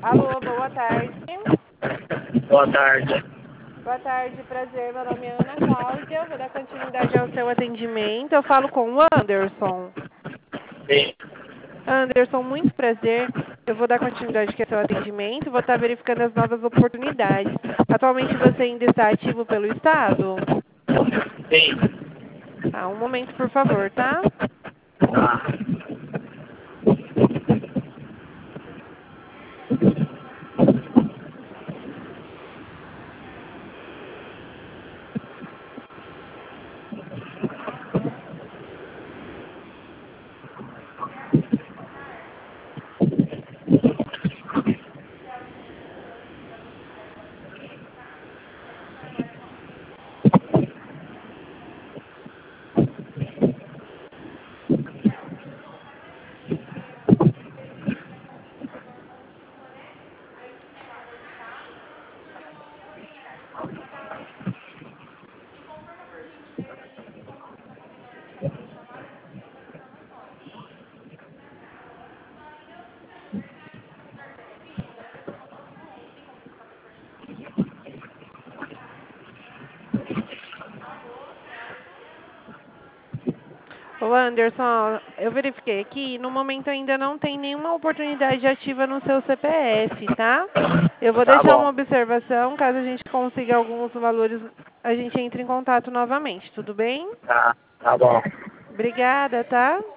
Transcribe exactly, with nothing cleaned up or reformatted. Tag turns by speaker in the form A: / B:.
A: Alô, boa tarde.
B: Boa tarde.
A: Boa tarde, prazer. Meu nome é Ana Cláudia. Vou dar continuidade ao seu atendimento. Eu falo com o Anderson.
B: Sim.
A: Anderson, muito prazer. Eu vou dar continuidade aqui ao seu atendimento. Vou estar verificando as novas oportunidades. Atualmente você ainda está ativo pelo Estado?
B: Sim.
A: Tá, um momento, por favor, tá?
B: Tá.
A: Ô Anderson, eu verifiquei aqui, no momento ainda não tem nenhuma oportunidade ativa no seu C P F, tá? Eu vou
B: Tá
A: deixar
B: bom.
A: uma observação, caso a gente consiga alguns valores, a gente entre em contato novamente, tudo bem?
B: Tá. Tá bom.
A: Obrigada, tá?